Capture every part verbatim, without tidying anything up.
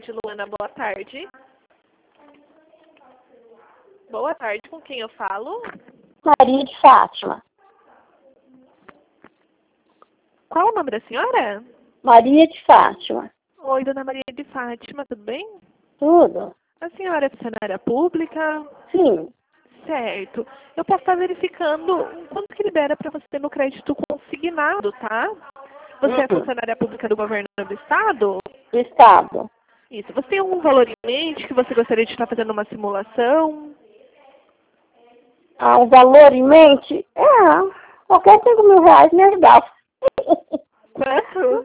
tarde, Luana. Boa tarde. Boa tarde, com quem eu falo? Maria de Fátima. Qual o nome da senhora? Maria de Fátima. Oi, dona Maria de Fátima, tudo bem? Tudo? A senhora é funcionária pública? Sim. Certo. Eu posso estar verificando quanto que libera para você no crédito consignado, tá? Você é Uhum. funcionária pública do governo do estado? Do Estado. Isso. Você tem algum valor em mente que você gostaria de estar fazendo uma simulação? Ah, um valor em mente? É, qualquer cinco mil reais me ajudava. Quanto?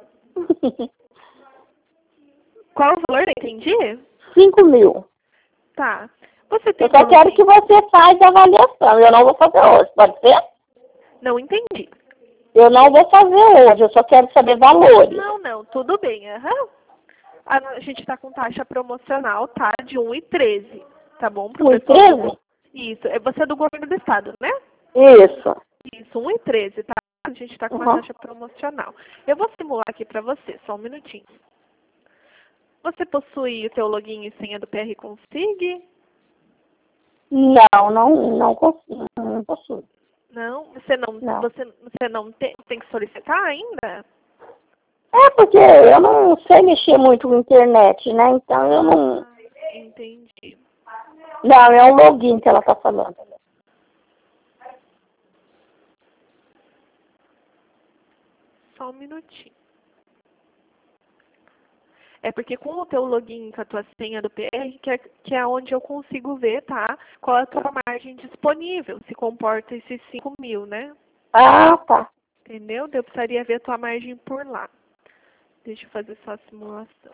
Qual o valor? Não entendi? Cinco mil. Tá. Você tem Eu só quero que você faça a avaliação. Eu não vou fazer hoje, pode ser? Não entendi. Eu não vou fazer hoje, eu só quero saber valores. Não, não, tudo bem. Aham. A a gente está com taxa promocional, tá? De um e treze, tá bom? Pro Um e pessoal treze? do... Isso. É, você é do governo do estado, né? Isso. Isso, um e treze, tá? A gente está com uma Uhum. taxa promocional. Eu vou simular aqui para você, só um minutinho. Você possui o seu login e senha do P R Consig? Não, não, não consigo. Não possuo. Não? Você não, Não. você, você não tem, tem que solicitar ainda? É porque eu não sei mexer muito com internet, né? Então eu não. Entendi. Não, é um login que ela tá falando. Só um minutinho. É porque com o teu login, com a tua senha do P R, que é, que é onde eu consigo ver, tá? Qual é a tua margem disponível, se comporta esses cinco mil, né? Ah, tá. Entendeu? Eu precisaria ver a tua margem por lá. Deixa eu fazer só a simulação.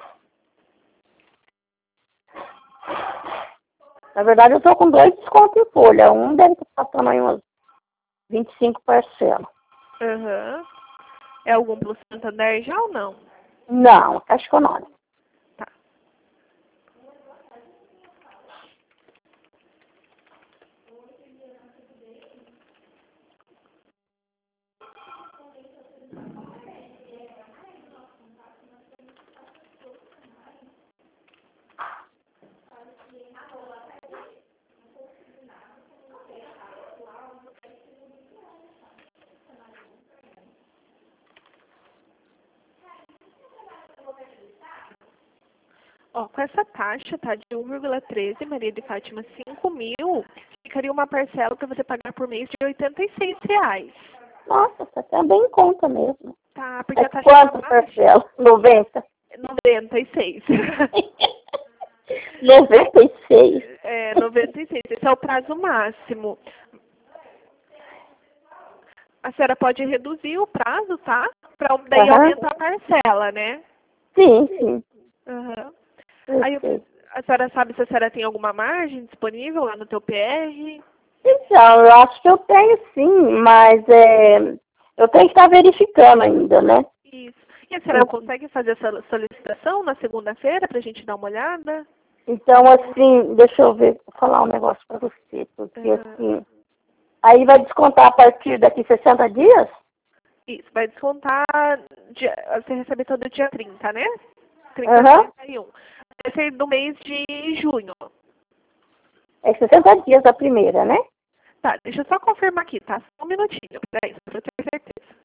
Na verdade, eu tô com dois descontos em folha. Um deve estar passando aí umas vinte e cinco parcelas. Aham. É algum Plus Santander já ou não? Não, Caixa Econômica. Tá. Ó, com essa taxa, tá, de um vírgula treze, Maria de Fátima, cinco mil, ficaria uma parcela para você pagar por mês de oitenta e seis reais. Nossa, isso até é bem em conta mesmo. Tá, porque É a taxa quanto tá baixa. parcela? noventa? noventa e seis. noventa e seis? É, noventa e seis. Esse é o prazo máximo. A senhora pode reduzir o prazo, tá? Para daí Aham. aumentar a parcela, né? Sim, sim. Aham. Eu Aí eu- sei. a senhora sabe se a senhora tem alguma margem disponível lá no teu P R? Então, eu acho que eu tenho sim, mas é, eu tenho que estar verificando ainda, né? Isso. E a senhora consegue fazer essa solicitação na segunda-feira para a gente dar uma olhada? Então, assim, deixa eu ver, vou falar um negócio para você, porque Aham. assim, aí vai descontar a partir daqui sessenta dias? Isso, vai descontar, dia, você recebe todo dia trinta, né? trinta, Aham. trinta e um. Vai ser do mês de junho. É sessenta dias a primeira, né? Tá, deixa eu só confirmar aqui, tá? Só um minutinho, peraí, só pra eu ter certeza.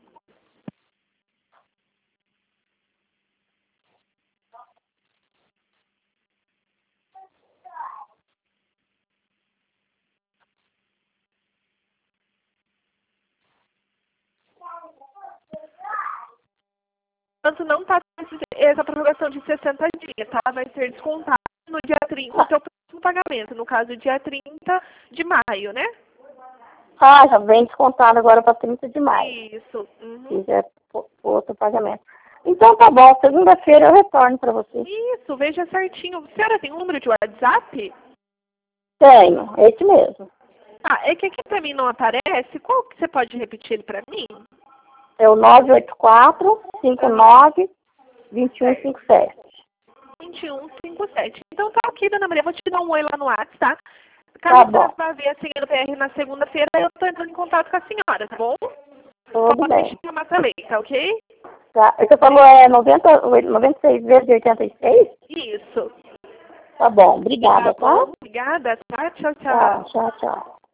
Enquanto não tá com esse- essa prorrogação de sessenta dias, tá? Vai ser descontado no dia trinta, o teu próximo pagamento, no caso, dia trinta de maio, né? Ah, já vem descontado agora para trinta de maio. Isso. Uhum. Se quiser pôr outro pagamento. Então tá bom, segunda-feira eu retorno para você. Isso, veja certinho. A senhora tem um número de WhatsApp? Tenho, é esse mesmo. Ah, é que aqui pra mim não aparece. Qual que você pode repetir ele pra mim? É o nove oito quatro, cinco nove, dois um cinco sete. vinte e um cinquenta e sete. Então tá ok, dona Maria. Vou te dar um oi lá no WhatsApp, tá? Tá Caso a bom. senhora vá ver a senha do P R na segunda-feira, eu tô entrando em contato com a senhora, tá bom? Tudo Pode bem. chamar também, tá ok? Tá. Você falou é noventa, noventa e seis vezes oitenta e seis? Isso. Tá bom, obrigada, Tá tá? bom, obrigada, tá? Tchau, tchau. Tá, tchau, tchau.